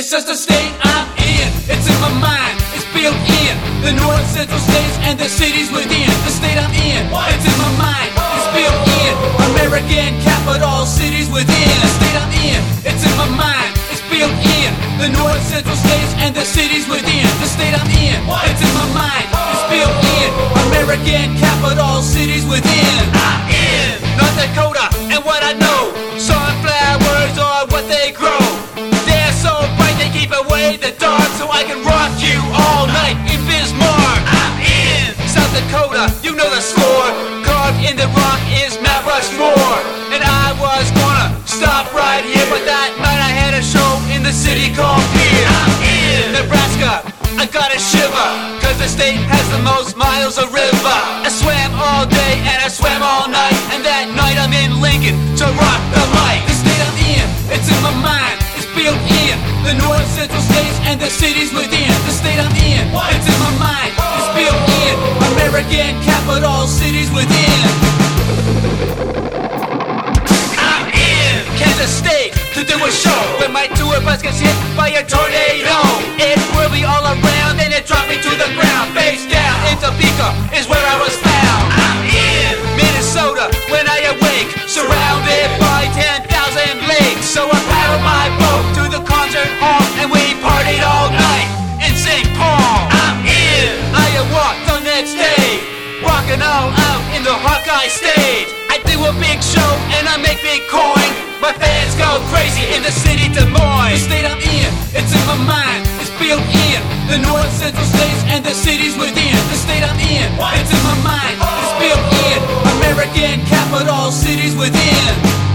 It's just a state I'm in. It's in my mind, it's built in. The north central states and the cities within. The state I'm in, it's in my mind, it's built in. American capital cities within. The state I'm in, it's in my mind, it's built in. The north central states and the cities within. The state I'm in, it's in my mind, it's built in. American capital cities within. I'm in North Dakota, and what I know, sunflowers are what they grow. They're so bright they keep away the dark, so I can rock you all night in Bismarck. I'm in South Dakota, you know the score. Carved in the rock is Mount Rushmore. And I was gonna stop right here, but that night I had a show in the city called Pierre. I'm in Nebraska, I got a shiver, cause the state has the most miles of river. I swam all day and I swam all night, and that night I'm in Lincoln to rock the mic. The state I'm in, it's in my mind, it's built in. The north central states and the cities within. The state I'm in, it's in my mind, it's built in. American capital cities within. I'm in Kansas State to do a show where my tour bus gets hit by a tornado. It whirled me all around and it dropped me to the ground. Face down in Topeka is where I was found. I'm in Minnesota when I awake, surrounded by 10,000 lakes. So I paddled my boat to the concert hall and we partied all night in St. Paul. I'm in Iowa the next day, rocking all out in the Hawkeye stage. I do a big show and I make big coin. My fans go crazy in the city Des Moines. The state I'm in, it's in my mind, it's built in. The north central states and the cities within. The state I'm in, it's in my mind, it's built in. American capital cities within.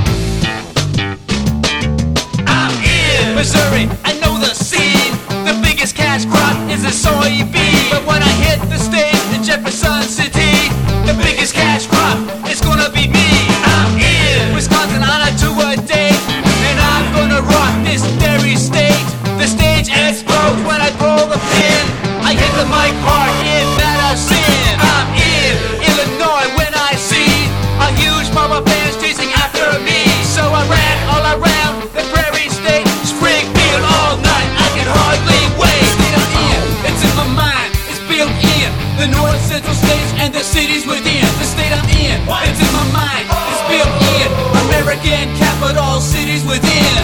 I'm in Missouri, I know the scene. The biggest cash crop is the soybean. But when I hit the stage in Jefferson City, the biggest cash crop is gonna be me. I'm in Wisconsin on a two-a-day, and I'm gonna rock this dairy state. The stage explodes when I pull the pin. I hit the mic hard in Madison. I'm in Illinois when I see a huge mob of fans chasing after me. So I ran all around the prairie state, Springfield all night, I can hardly wait. The state I'm in, it's in my mind, it's built in. The north central states and the cities within. The state I'm in, it's in my mind, it's built in. American capital cities within.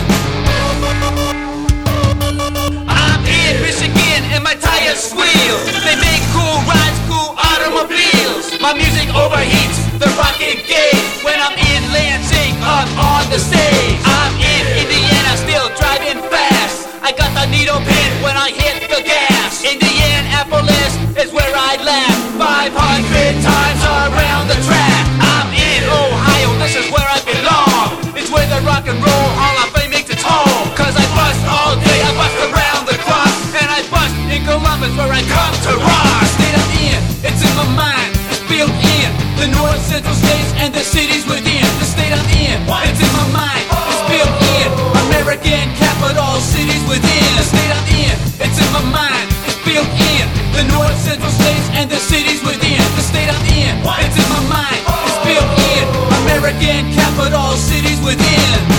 I'm in Michigan and my tires squeal. They make cool rides, cool automobiles. My music overheats the rocket gauge. When I'm in Lansing, up on the stage. I'm in Indiana, still driving fast. I got the needle pin when I hit the gas. Indianapolis is where I laugh 500 times around the track. I'm in Ohio, this is where I belong. It's where the rock and roll Hall of Fame makes its home. Cause I bust all day, I bust around the clock, and I bust in Columbus where I come to rock. The state I'm in, it's in my mind, it's built in. The north central states and the cities within. The state I'm in, it's in my mind, it's built in. American capital cities within. The state I'm in, it's in my mind, it's built in. The north central states and the cities within. The state I'm in, it's in my mind, it's built in. American capital cities within.